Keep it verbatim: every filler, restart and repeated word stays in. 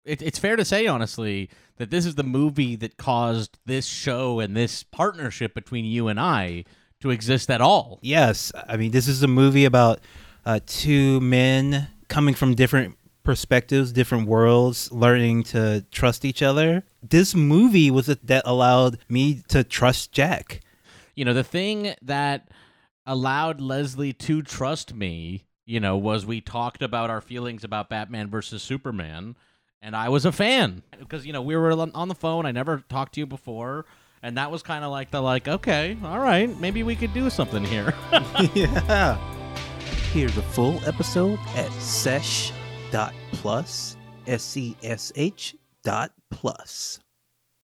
it, it's fair to say, honestly, that this is the movie that caused this show and this partnership between you and I to exist at all. Yes. I mean, this is a movie about uh, two men coming from different perspectives, different worlds, learning to trust each other. This movie was a, that allowed me to trust Jack. You know, the thing that allowed Leslie to trust me, you know, was we talked about our feelings about Batman versus Superman, and I was a fan because, you know, we were on the phone. I never talked to you before, and that was kind of like the like, okay, all right, maybe we could do something here. Yeah. Hear the full episode at sesh dot plus, S C S H dot plus.